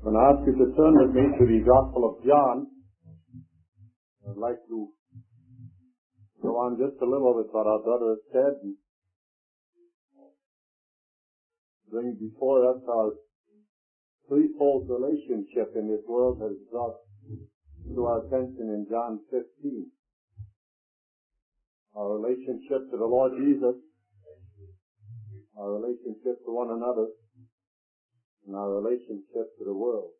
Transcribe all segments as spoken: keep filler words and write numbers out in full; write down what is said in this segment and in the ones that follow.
And I ask you to turn with me to the Gospel of John. I'd like to go on just a little with what our brother has said and bring before us our threefold relationship in this world that is brought to our attention in John fifteen. Our relationship to the Lord Jesus, our relationship to one another, and our relationship to the world.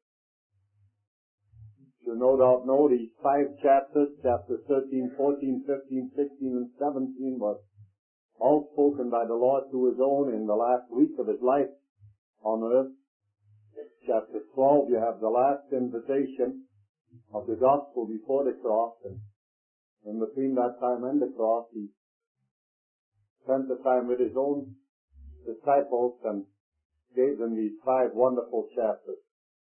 You no doubt know these five chapters, chapters thirteen, fourteen, fifteen, sixteen, and seventeen, were all spoken by the Lord to His own in the last week of His life on earth. Chapter twelve, you have the last invitation of the gospel before the cross, and in between that time and the cross, He spent the time with His own disciples and gave them these five wonderful chapters.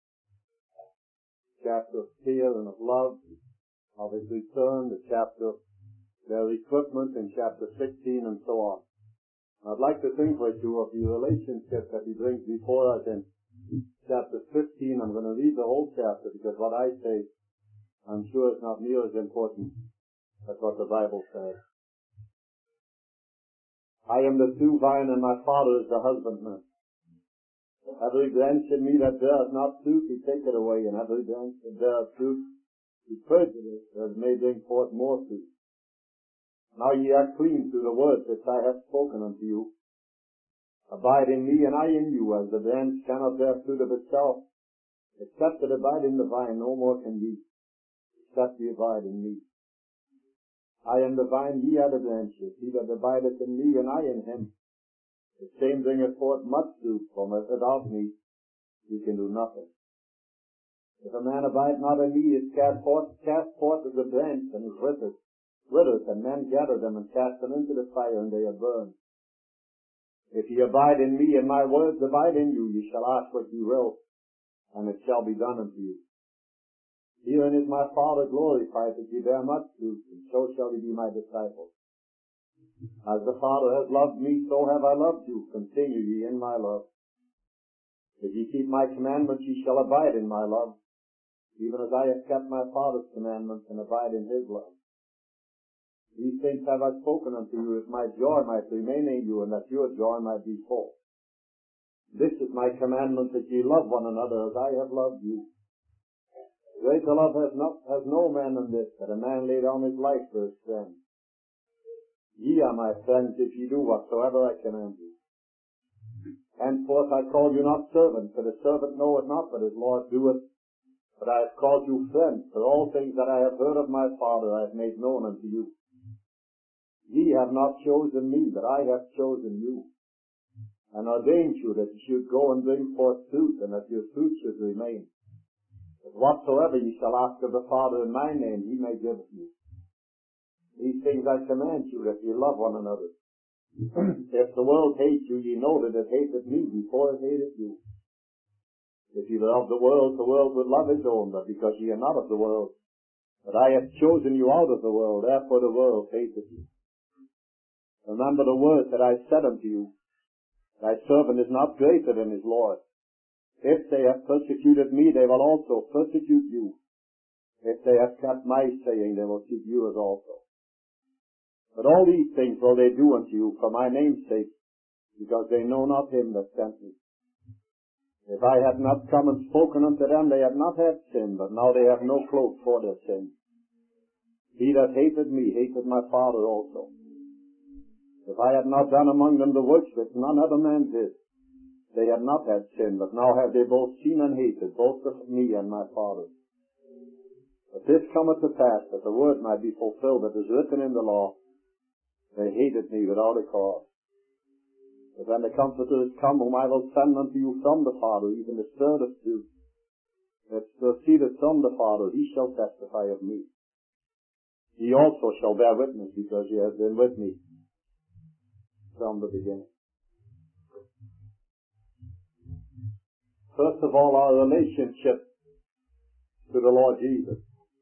Chapter of fear and of love, of His return, the chapter of their equipment in chapter sixteen, and so on. I'd like to think with you of the relationship that He brings before us in chapter fifteen. I'm going to read the whole chapter because what I say, I'm sure is not near as important as what the Bible says. I am the true vine, and my Father is the husbandman. Every branch in me that beareth not fruit, He taketh away, and every branch that beareth fruit, He purgeth it, that it may bring forth more fruit. Now ye are clean through the word which I have spoken unto you. Abide in me, and I in you, as the branch cannot bear fruit of itself, except it abide in the vine, no more can ye, except ye abide in me. I am the vine, ye are the branches. He that abideth in me, and I in him, the same bringeth forth much fruit, for without me ye can do nothing. If a man abide not in me, he is cast forth, cast forth as a branch, and is withered, withered, and men gather them and cast them into the fire, and they are burned. If ye abide in me, and my words abide in you, ye shall ask what ye will, and it shall be done unto you. Herein is my Father glorified, that ye bear much fruit, and so shall ye be my disciples. As the Father has loved me, so have I loved you. Continue ye in my love. If ye keep my commandments, ye shall abide in my love, even as I have kept my Father's commandments, and abide in His love. These things have I spoken unto you, that my joy might remain in you, and that your joy might be full. This is my commandment, that ye love one another as I have loved you. Greater love has, not, has no man than this, that a man lay down his life for his friend. Ye are my friends, if ye do whatsoever I command you. Henceforth I call you not servants, for the servant knoweth not what his Lord doeth, but I have called you friends, for all things that I have heard of my Father I have made known unto you. Ye have not chosen me, but I have chosen you, and ordained you that ye should go and bring forth fruit, and that your fruit should remain. But whatsoever ye shall ask of the Father in my name, He may give it you. These things I command you, that ye love one another. If the world hate you, ye know that it hated me before it hated you. If ye love the world, the world would love its own, but because ye are not of the world, but I have chosen you out of the world, therefore the world hateth you. Remember the word that I said unto you, thy servant is not greater than his Lord. If they have persecuted me, they will also persecute you. If they have kept my saying, they will keep yours also. But all these things will they do unto you for my name's sake, because they know not him that sent me. If I had not come and spoken unto them, they had not had sin, but now they have no cloak for their sin. He that hated me hated my Father also. If I had not done among them the works which none other man did, they had not had sin, but now have they both seen and hated, both of me and my Father. But this cometh to pass, that the word might be fulfilled that is written in the law, they hated me without a cause. But when the Comforter is come, whom I will send unto you from the Father, even the Spirit of truth, that proceedeth from the Father, He shall testify of me. He also shall bear witness, because He has been with me from the beginning. First of all, our relationship to the Lord Jesus.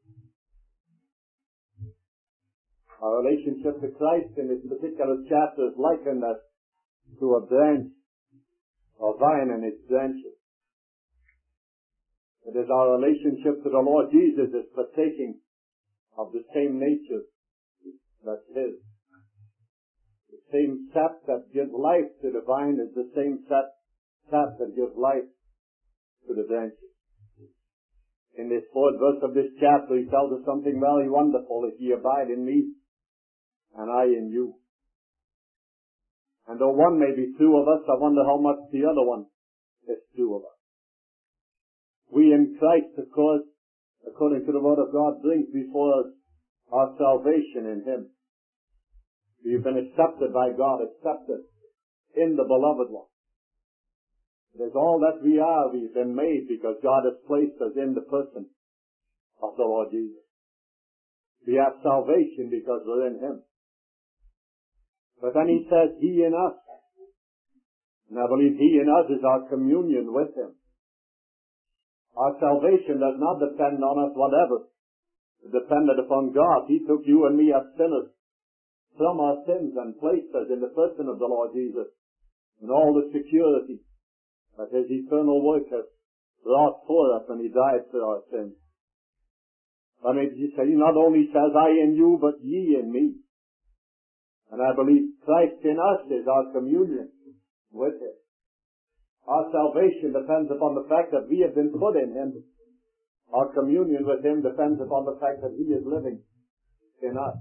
Our relationship to Christ in this particular chapter is likened as to a branch or vine and its branches. It is our relationship to the Lord Jesus is partaking of the same nature that's His. The same sap that gives life to the vine is the same sap, sap that gives life to the branches. In this fourth verse of this chapter, He tells us something very wonderful. If ye abide in me, and I in you. And though one may be two of us, I wonder how much the other one is two of us. We in Christ, of course, according to the Word of God, brings before us our salvation in Him. We've been accepted by God, accepted in the Beloved One. It is all that we are. We've been made because God has placed us in the person of the Lord Jesus. We have salvation because we're in Him. But then He says, He in us. And I believe He in us is our communion with Him. Our salvation does not depend on us whatever. It depended upon God. He took you and me as sinners from our sins and placed us in the person of the Lord Jesus in all the security that His eternal work has brought for us when He died for our sins. I mean, He not only says, I in you, but ye in me. And I believe Christ in us is our communion with Him. Our salvation depends upon the fact that we have been put in Him. Our communion with Him depends upon the fact that He is living in us.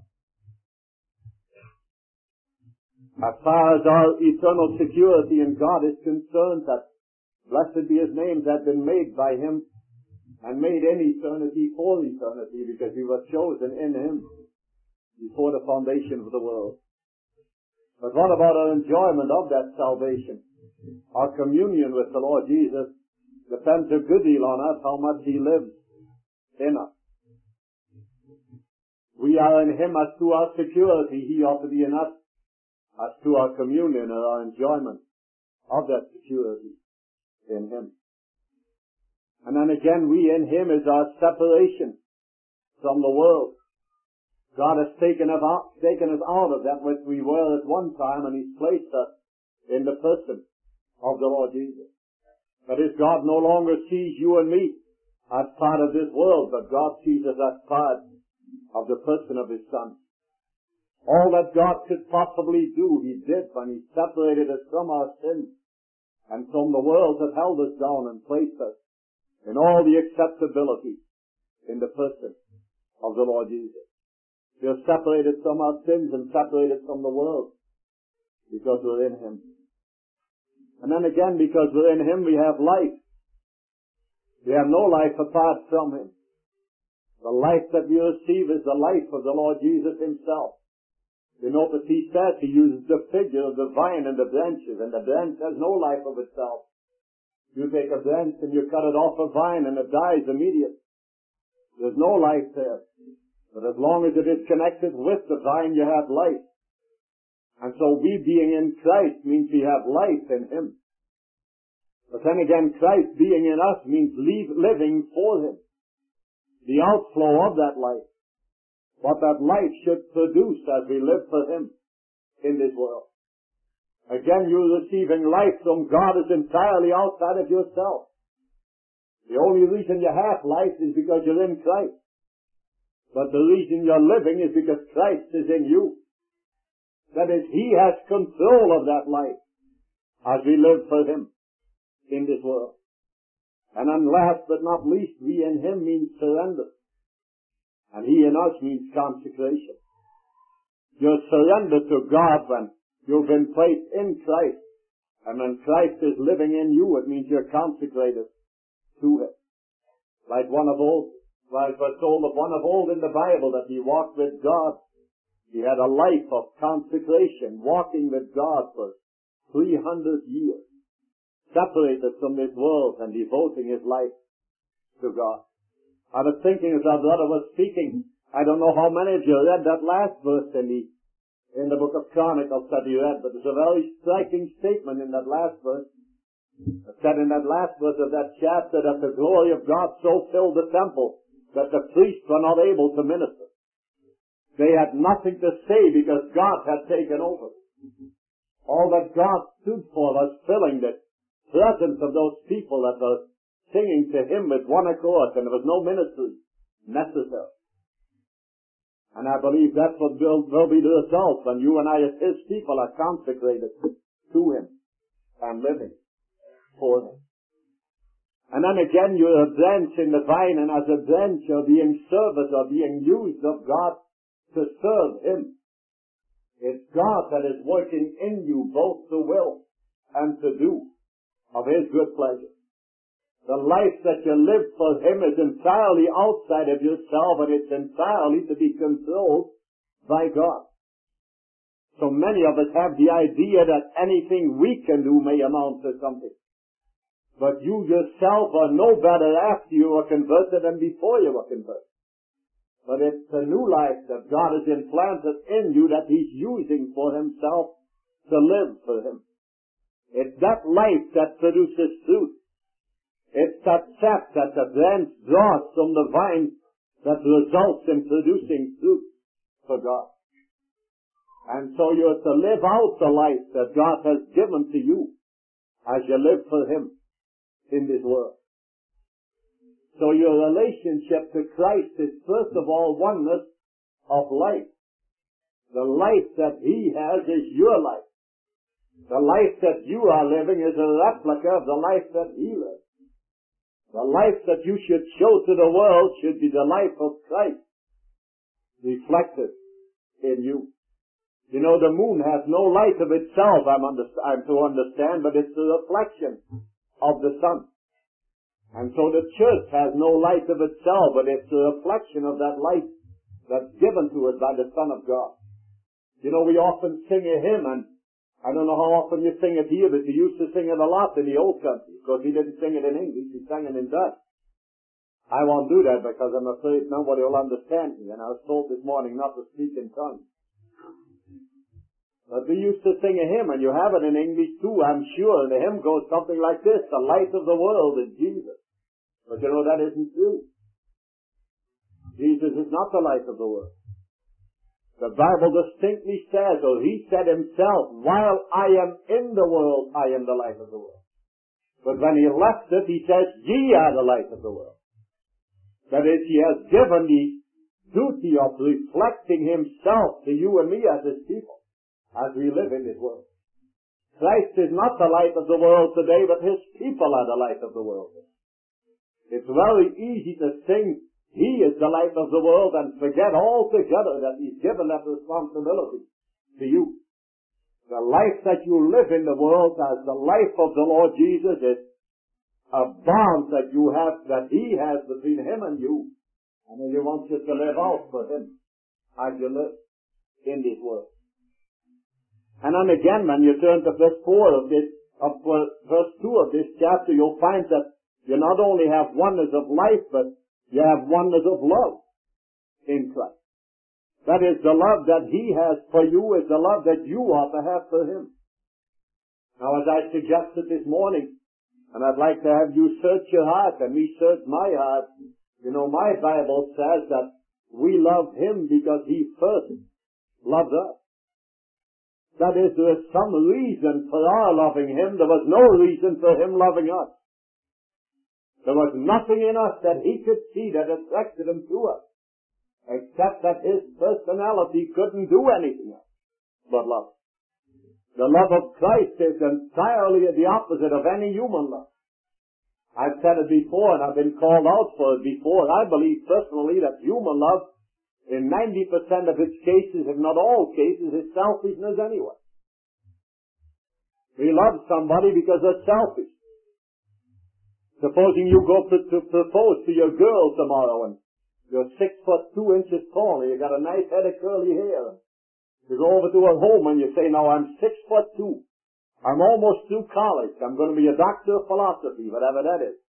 As far as our eternal security in God is concerned, that blessed be His name, that been made by Him and made in eternity for eternity, because we were chosen in Him before the foundation of the world. But what about our enjoyment of that salvation? Our communion with the Lord Jesus depends a good deal on us, how much He lives in us. We are in Him as to our security. He ought to be in us as to our communion or our enjoyment of that security in Him. And then again, we in Him is our separation from the world. God has taken us out, taken us out of that which we were at one time, and He's placed us in the person of the Lord Jesus. That is, God no longer sees you and me as part of this world, but God sees us as part of the person of His Son. All that God could possibly do, He did when He separated us from our sins and from the world that held us down and placed us in all the acceptability in the person of the Lord Jesus. We are separated from our sins and separated from the world because we're in Him. And then again, because we're in Him, we have life. We have no life apart from Him. The life that we receive is the life of the Lord Jesus Himself. You notice He says, He uses the figure of the vine and the branches, and the branch has no life of itself. You take a branch and you cut it off a vine and it dies immediately. There's no life there. But as long as it is connected with the vine, you have life. And so we being in Christ means we have life in Him. But then again, Christ being in us means leave, living for Him. The outflow of that life. What that life should produce as we live for Him in this world. Again, you're receiving life from God is entirely outside of yourself. The only reason you have life is because you're in Christ. But the reason you're living is because Christ is in you. That is, He has control of that life as we live for Him in this world. And then last but not least, we in Him means surrender. And He in us means consecration. You're surrendered to God when you've been placed in Christ. And when Christ is living in you, it means you're consecrated to Him. Like one of old, like we're told of one of old in the Bible that he walked with God. He had a life of consecration, walking with God for three hundred years. Separated from this world and devoting his life to God. I was thinking as our brother was speaking, I don't know how many of you read that last verse in the, in the book of Chronicles that you read, but there's a very striking statement in that last verse. It said in that last verse of that chapter that the glory of God so filled the temple that the priests were not able to minister. They had nothing to say because God had taken over. All that God stood for was filling the presence of those people that were singing to Him with one accord, and there was no ministry necessary. And I believe that's what will, will be the result when you and I as His people are consecrated to Him and living for Him. And then again, you're a branch in the vine, and as a branch you're being service or being used of God to serve Him. It's God that is working in you both to will and to do of His good pleasure. The life that you live for Him is entirely outside of yourself, and it's entirely to be controlled by God. So many of us have the idea that anything we can do may amount to something. But you yourself are no better after you were converted than before you were converted. But it's a new life that God has implanted in you that He's using for Himself to live for Him. It's that life that produces fruit. It's that sap that the branch draws from the vine that results in producing fruit for God. And so you're to live out the life that God has given to you as you live for Him in this world. So your relationship to Christ is first of all oneness of life. The life that He has is your life. The life that you are living is a replica of the life that He lives. The life that you should show to the world should be the life of Christ reflected in you. You know, the moon has no light of itself, I'm, under, I'm to understand, but it's a reflection of the sun. And so the church has no light of itself, but it's a reflection of that light that's given to us by the Son of God. You know, we often sing a hymn, and I don't know how often you sing it here, but you used to sing it a lot in the old country, because he didn't sing it in English, he sang it in Dutch. I won't do that because I'm afraid nobody will understand me, and I was told this morning not to speak in tongues. But we used to sing a hymn, and you have it in English too, I'm sure, and the hymn goes something like this: the light of the world is Jesus. But you know, that isn't true. Jesus is not the light of the world. The Bible distinctly says, or He said Himself, while I am in the world, I am the light of the world. But when He left it, He says, ye are the light of the world. That is, He has given the duty of reflecting Himself to you and me as His people, as we live in this world. Christ is not the light of the world today, but His people are the light of the world. It's very easy to sing, He is the light of the world, and forget altogether that He's given that responsibility to you. The life that you live in the world as the life of the Lord Jesus is a bond that you have, that He has between Him and you. And He wants you to live out for Him as you live in this world. And then again, when you turn to verse four of this, of verse two of this chapter, you'll find that you not only have oneness of life, but you have oneness of love in Christ. That is, the love that He has for you is the love that you ought to have for Him. Now, as I suggested this morning, and I'd like to have you search your heart, and me search my heart, you know, my Bible says that we love Him because He first loved us. That is, there is some reason for our loving Him. There was no reason for Him loving us. There was nothing in us that He could see that attracted Him to us, except that His personality couldn't do anything else but love. The love of Christ is entirely the opposite of any human love. I've said it before, and I've been called out for it before. I believe personally that human love, in ninety percent of its cases, if not all cases, is selfishness anyway. We love somebody because they're selfish. Supposing you go to, to propose to your girl tomorrow, and you're six foot two inches tall, and you got a nice head of curly hair. You go over to her home and you say, now I'm six foot two. I'm almost through college. I'm going to be a doctor of philosophy, whatever that is.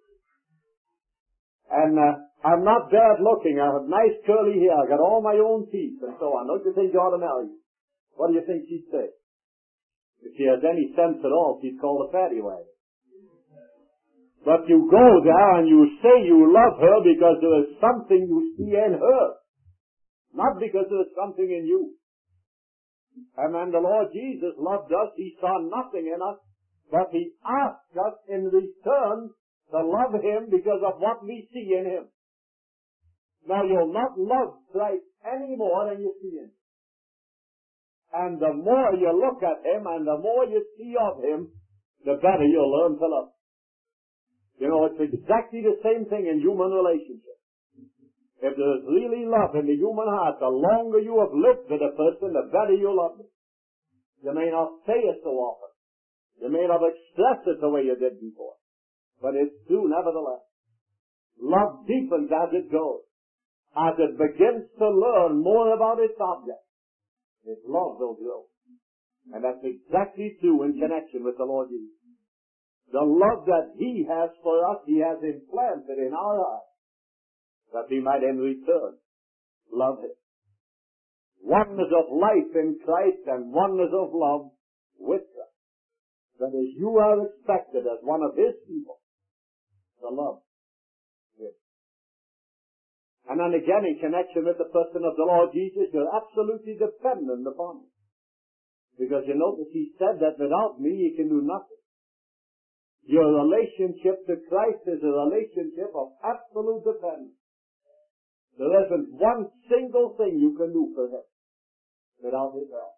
And uh, I'm not bad looking. I have nice curly hair. I got all my own teeth and so on. Don't you think you ought to marry me? What do you think she'd say? If she has any sense at all, she'd call a fatty wagon. But you go there and you say you love her because there is something you see in her, not because there is something in you. And when the Lord Jesus loved us, He saw nothing in us, but He asked us in return to to love Him because of what we see in Him. Now you'll not love Christ any more than you see Him. And the more you look at Him and the more you see of Him, the better you'll learn to love. You know, it's exactly the same thing in human relationships. If there's really love in the human heart, the longer you have lived with a person, the better you love them. You may not say it so often. You may not express it the way you did before. But it's true nevertheless. Love deepens as it goes. As it begins to learn more about its object, its love will grow. And that's exactly true in connection with the Lord Jesus. The love that He has for us, He has implanted in our hearts, that we might in return love Him. Oneness of life in Christ and oneness of love with Christ. That is, you are expected as one of His people to love Him. And then again, in connection with the person of the Lord Jesus, you're absolutely dependent upon Him. Because you notice He said that without me you can do nothing. Your relationship to Christ is a relationship of absolute dependence. There isn't one single thing you can do for Him without His help.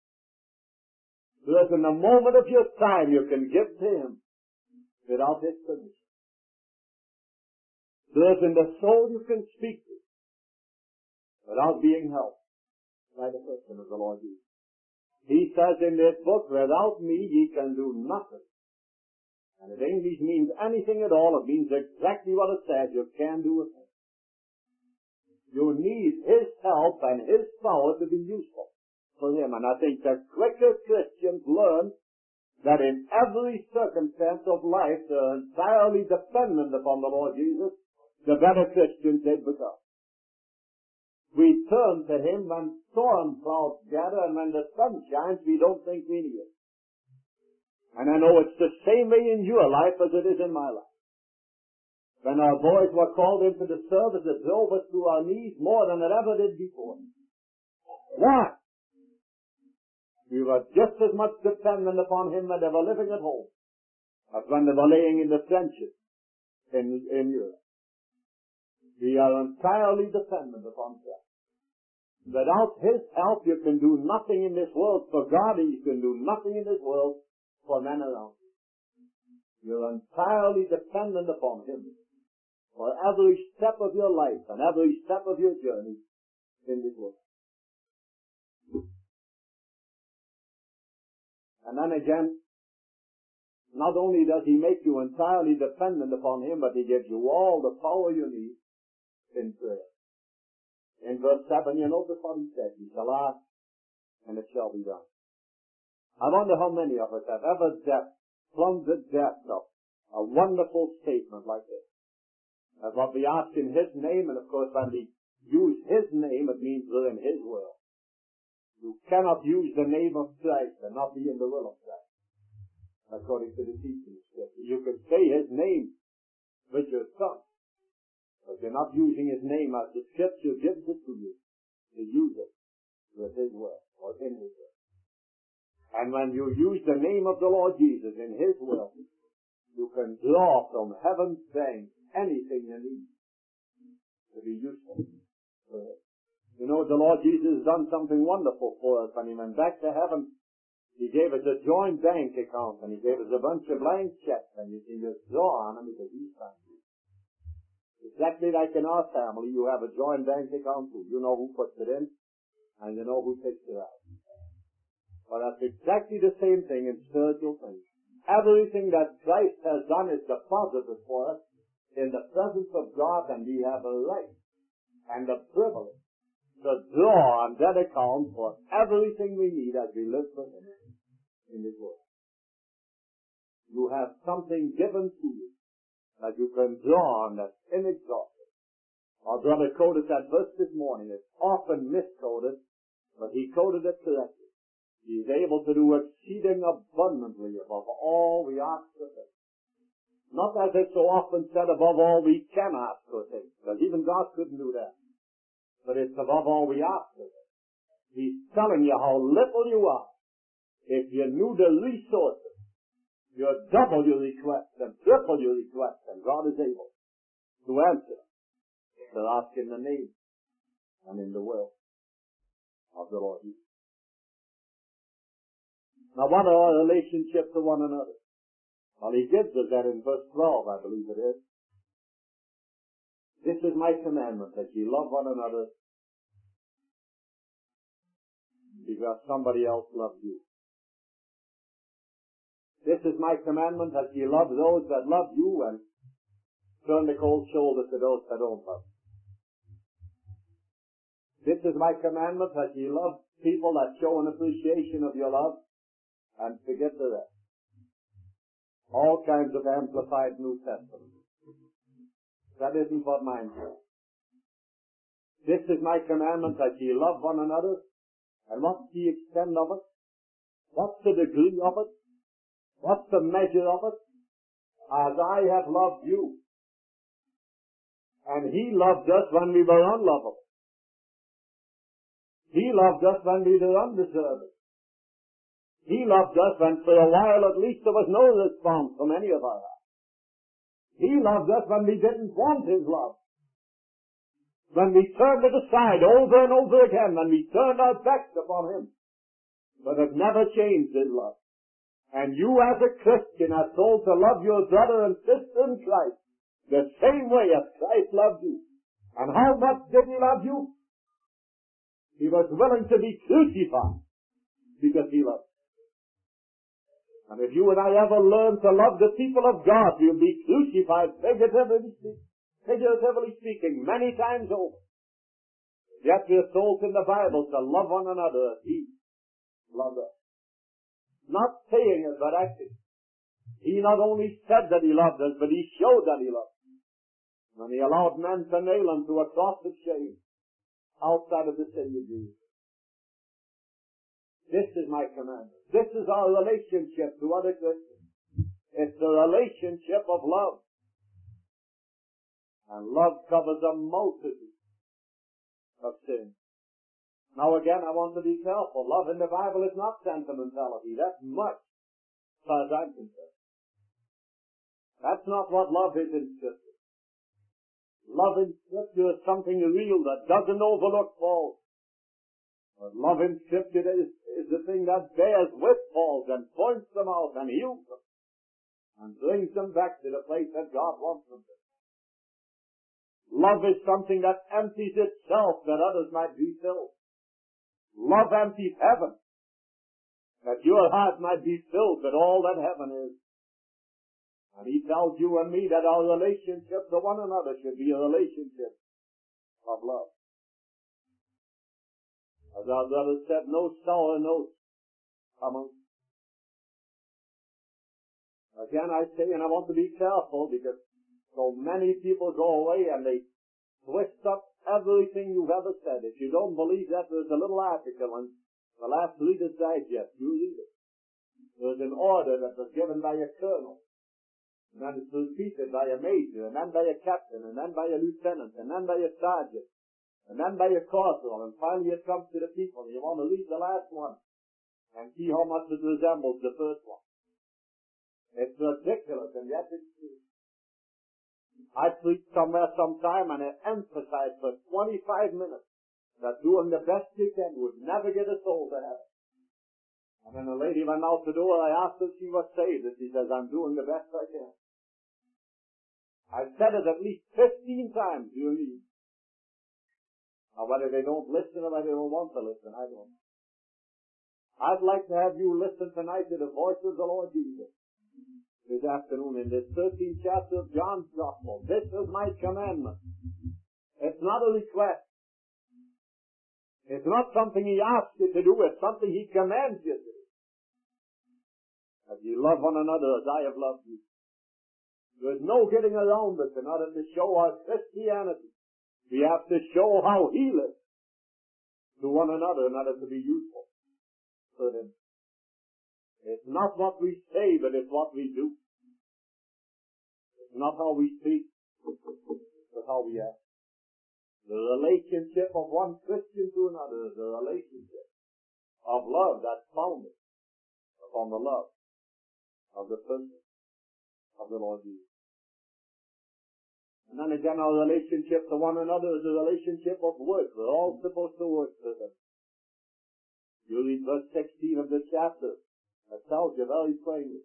There isn't a moment of your time you can give to Him without His permission. There isn't a soul you can speak to without being helped by the person of the Lord Jesus. He says in this book, without me ye can do nothing. And if English means anything at all, it means exactly what it says. You can do it. You need His help and His power to be useful for Him. And I think the quicker Christians learn that in every circumstance of life they're entirely dependent upon the Lord Jesus, the better Christians they become. We turn to Him when storm clouds gather, and when the sun shines we don't think we need it. And I know it's the same way in your life as it is in my life. When our boys were called into the service, it drove us to our knees more than it ever did before. Why? We were just as much dependent upon Him when they were living at home as when they were laying in the trenches in, in Europe. We are entirely dependent upon Christ. Without His help, you can do nothing in this world for God, and you can do nothing in this world for men around you. You're entirely dependent upon Him for every step of your life and every step of your journey in this world. And then again, not only does He make you entirely dependent upon Him, but He gives you all the power you need in prayer. In verse seven, you notice what He said. You shall ask, and it shall be done. I wonder how many of us have ever depth, plumbed the depth of a wonderful statement like this. As what we ask in His name, and of course when we use His name, it means we're in His will. You cannot use the name of Christ and not be in the will of Christ, according to the teaching of Scripture. You can say His name with your tongue, but you're not using His name as the Scripture gives it to you to use it with His will or in His will. And when you use the name of the Lord Jesus in His will, you can draw from heaven's bank anything you need to be useful for Him. You know, the Lord Jesus has done something wonderful for us. When He went back to heaven, He gave us a joint bank account, and He gave us a bunch of blank checks, and you can just draw on them because He's thankful. Exactly like in our family, you have a joint bank account too. You know who puts it in, and you know who takes it out. Well, that's exactly the same thing in spiritual things. Everything that Christ has done is deposited for us in the presence of God, and we have a right and a privilege to draw on that account for everything we need as we live for Him in this world. You have something given to you that you can draw on that's inexhaustible. Our brother quoted that verse this morning. It's often misquoted, but he quoted it correctly. He is able to do exceeding abundantly above all we ask or think. Not as it's so often said above all we can ask or think, because even God couldn't do that. But it's above all we ask or think. He's telling you how little you are. If you knew the resources your double your request and triple your request, and God is able to answer. So ask in the name and in the will of the Lord Jesus. Now, what are our relationships to one another? Well, he gives us that in verse twelve, I believe it is. This is my commandment, that ye love one another because somebody else loved you. This is my commandment, that ye love those that love you and turn the cold shoulder to those that don't love you. This is my commandment, that ye love people that show an appreciation of your love and forget the rest. All kinds of amplified New Testament. That isn't what mine says. This is my commandment, that ye love one another. And what's the extent of it? What's the degree of it? What's the measure of it? As I have loved you. And he loved us when we were unlovable. He loved us when we were undeserving. He loved us when for a while at least there was no response from any of our hearts. He loved us when we didn't want his love. When we turned it aside over and over again, when we turned our backs upon him. But it never changed his love. And you as a Christian are told to love your brother and sister in Christ the same way as Christ loved you. And how much did he love you? He was willing to be crucified because he loved you. And if you and I ever learn to love the people of God, we'll be crucified, figuratively speaking, figuratively speaking, many times over. Yet we're told in the Bible to love one another as he loved us. Not saying it, but acting. He not only said that he loved us, but he showed that he loved us. And he allowed men to nail him to a cross of shame outside of the city of Jesus. This is my commandment. This is our relationship to other Christians. It's a relationship of love. And love covers a multitude of sins. Now again, I want to be careful. Love in the Bible is not sentimentality. That's much, as far as I'm concerned. That's not what love is in Scripture. Love in Scripture is something real that doesn't overlook faults. But love in Scripture is, is the thing that bears with faults and points them out and heals them and brings them back to the place that God wants them to. Love is something that empties itself that others might be filled. Love empties heaven, that your heart might be filled with all that heaven is. And he tells you and me that our relationship to one another should be a relationship of love. As our brother said, no sour notes among. Again I say, and I want to be careful because so many people go away and they twist up everything you've ever said. If you don't believe that, there's a little article in the last Reader's Digest. You read it. There's an order that was given by a colonel. And then it's repeated by a major, and then by a captain, and then by a lieutenant, and then by a sergeant, and then by a corporal, and finally it comes to the people. You want to read the last one and see how much it resembles the first one. It's ridiculous, and yet it's true. I preached somewhere sometime and I emphasized for twenty-five minutes that doing the best you can would never get a soul to heaven. And when the lady went out the door, I asked her if she was saved, and she says, I'm doing the best I can. I've said it at least fifteen times during the evening. Now, whether they don't listen or whether they don't want to listen, I don't know. I'd like to have you listen tonight to the voice of the Lord Jesus this afternoon in this thirteenth chapter of John's Gospel. This is my commandment. It's not a request. It's not something he asks you to do. It's something he commands you to do. That you love one another as I have loved you. There's no getting around it in order to show our Christianity. We have to show how he lives to one another in order to be useful for him. It's not what we say, but it's what we do. It's not how we speak, but how we act. The relationship of one Christian to another is a relationship of love that's founded upon the love of the person of the Lord Jesus. And then again, our relationship to one another is a relationship of work. We're all supposed to work for them. You read verse sixteen of the chapter. That tells you very plainly.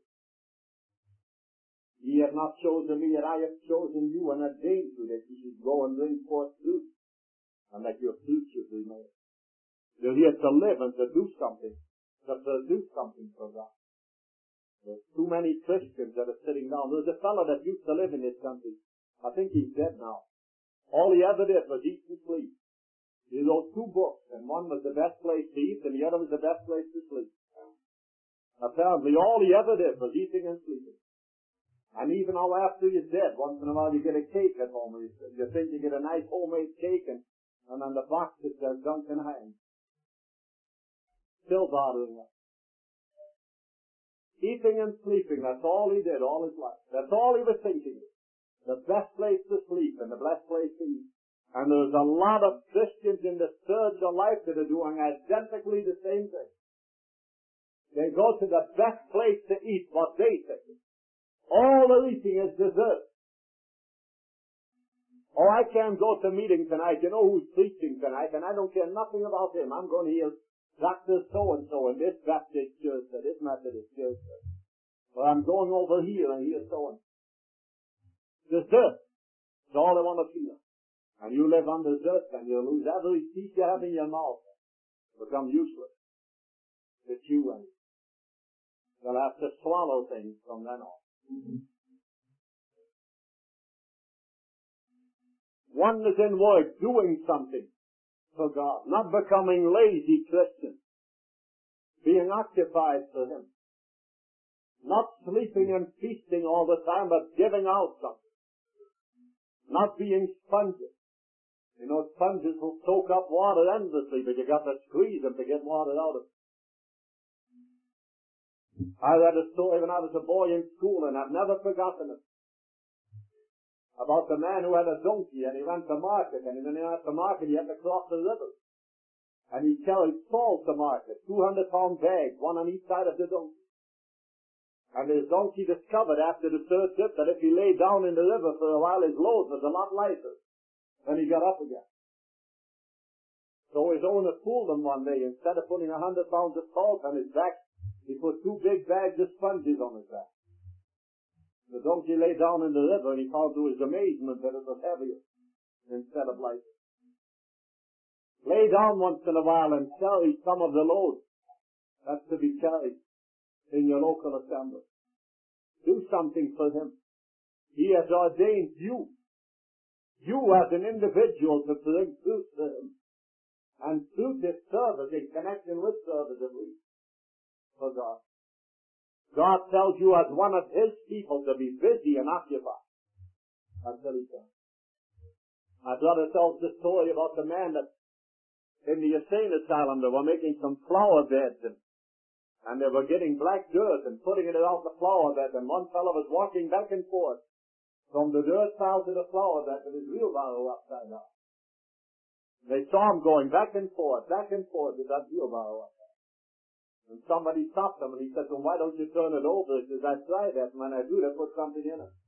Ye have not chosen me, yet I have chosen you and ordained you that you should go and bring forth fruit, and that your fruit should remain. You're here to live and to do something, to produce something for God. There's too many Christians that are sitting down. There's a fellow that used to live in this country. I think he's dead now. All he ever did was eat and sleep. He wrote two books, and one was the best place to eat, and the other was the best place to sleep. Apparently, all he ever did was eating and sleeping. And even now after you're dead, once in a while you get a cake at home. You, you think you get a nice homemade cake, and, and on the box it says Duncan Hines. Still bothering us. Eating and sleeping, that's all he did all his life. That's all he was thinking. The best place to sleep and the best place to eat. And there's a lot of Christians in the surge of life that are doing identically the same thing. They go to the best place to eat what they think. All they're eating is dessert. Oh, I can't go to meeting tonight. You know who's preaching tonight, and I don't care nothing about him. I'm going to hear Doctor So-and-so in this Baptist church or this Methodist church. Or I'm going over here and hear so-and-so. Dessert. That's all they want to feel. And you live on dessert and you lose every teeth you have in your mouth. Become useless. To chew and you'll have to swallow things from then on. One is in work, doing something for God, not becoming lazy Christians, being occupied for Him, not sleeping and feasting all the time, but giving out something, not being sponges. You know, sponges will soak up water endlessly, but you got to squeeze them to get water out of them. I read a story when I was a boy in school, and I've never forgotten it, about the man who had a donkey, and he went to market, and when he went to market, he had to cross the river. And he carried salt to market, two hundred pound bags, one on each side of the donkey. And his donkey discovered after the third trip that if he lay down in the river for a while, his load was a lot lighter than he got up again. So his owner fooled him one day. Instead of putting a hundred pounds of salt on his back, he put two big bags of sponges on his back. The donkey lay down in the river, and he found to his amazement that it was heavier instead of lighter. Lay down once in a while and carry some of the load that's to be carried in your local assembly. Do something for Him. He has ordained you, you as an individual, to bring fruit to Him. And fruit is service, in connection with service at least, for God. God tells you as one of His people to be busy and occupied. That's what He says. My brother tells the story about the man that in the insane asylum they were making some flower beds, and, and they were getting black dirt and putting it out the flower bed, and one fellow was walking back and forth from the dirt pile to the flower bed with his wheelbarrow upside down. They saw him going back and forth, back and forth with that wheelbarrow upside down. And somebody stopped him, and he said to him, "Why don't you turn it over?" He says, "I tried that, and when I do, they put something in it."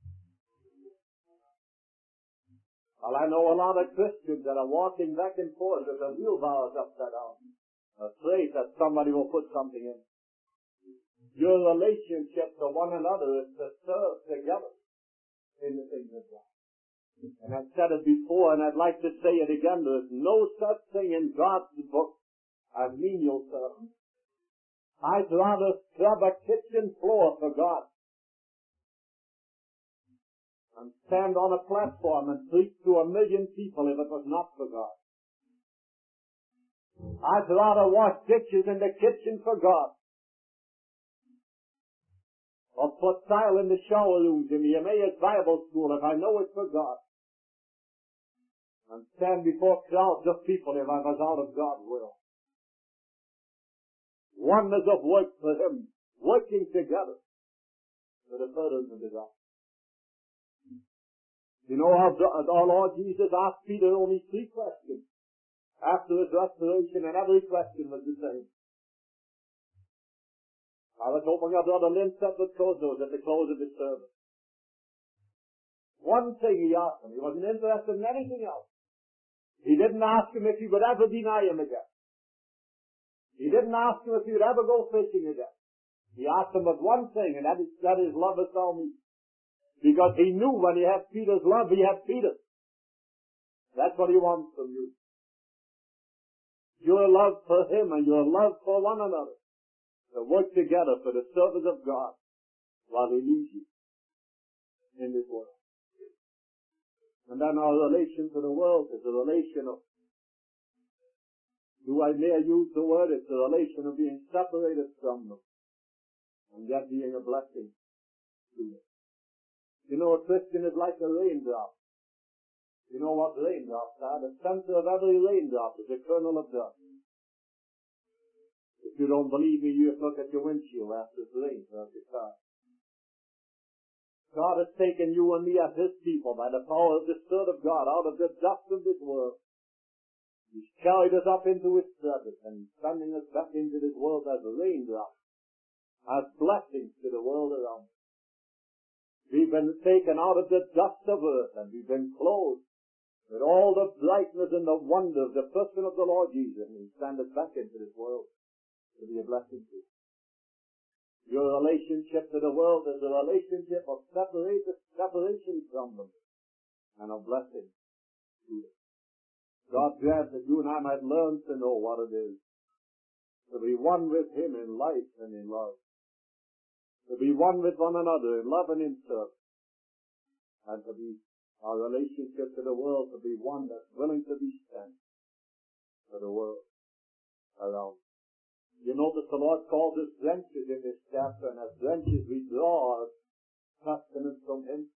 Well, I know a lot of Christians that are walking back and forth with their wheelbarrows upside down, afraid that somebody will put something in. Your relationship to one another is to serve together in the things of God. And I've said it before, and I'd like to say it again, there's no such thing in God's book as menial service. I'd rather scrub a kitchen floor for God and stand on a platform and preach to a million people if it was not for God. I'd rather wash dishes in the kitchen for God, or put tile in the shower rooms in the Emmaus Bible School if I know it's for God, and stand before crowds of people if I was out of God's will. Oneness of work for Him, working together for the furtherance of the gospel. You know how our Lord Jesus asked Peter only three questions after His restoration, and every question was the same. I was hoping our brother Linsett would close those at the close of the service. One thing he asked him. He wasn't interested in anything else. He didn't ask him if he would ever deny him again. He didn't ask him if he would ever go fishing again. He asked him but one thing, and that is, that is love us all me. Because he knew when he had Peter's love, he had Peter's. That's what he wants from you. Your love for him and your love for one another to work together for the service of God while he leads you in this world. And then our relation to the world is a relation of, do I dare use the word, it's a relation of being separated from them and yet being a blessing to them. You know, a Christian is like a raindrop. You know what raindrops are? The center of every raindrop is a kernel of dust. If you don't believe me, you just look at your windshield after it rains or your car. God has taken you and me as his people by the power of the Spirit of God out of the dust of this world. He's carried us up into his presence and he's sending us back into this world as raindrops, as blessings to the world around us. We've been taken out of the dust of earth and we've been clothed with all the brightness and the wonder of the person of the Lord Jesus, and he sends us back into this world to be a blessing to you. Your relationship to the world is a relationship of separation, separation from them and of blessing to them. God grant that you and I might learn to know what it is to be one with him in life and in love, to be one with one another in love and in service, and to be our relationship to the world to be one that's willing to be spent for the world around. You notice the Lord calls us drenches in this chapter, and as drenches we draw our sustenance from him.